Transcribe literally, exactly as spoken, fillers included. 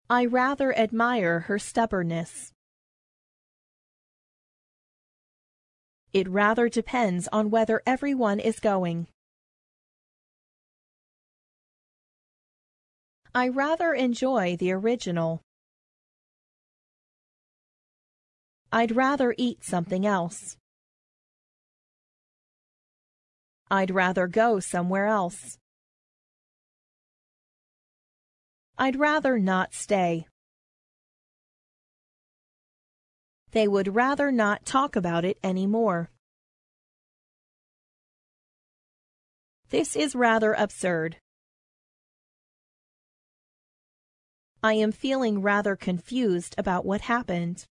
I rather admire her stubbornness. It rather depends on whether everyone is going. I rather enjoy the original. I'd rather eat something else. I'd rather go somewhere else. I'd rather not stay. They would rather not talk about it anymore. This is rather absurd. I am feeling rather confused about what happened.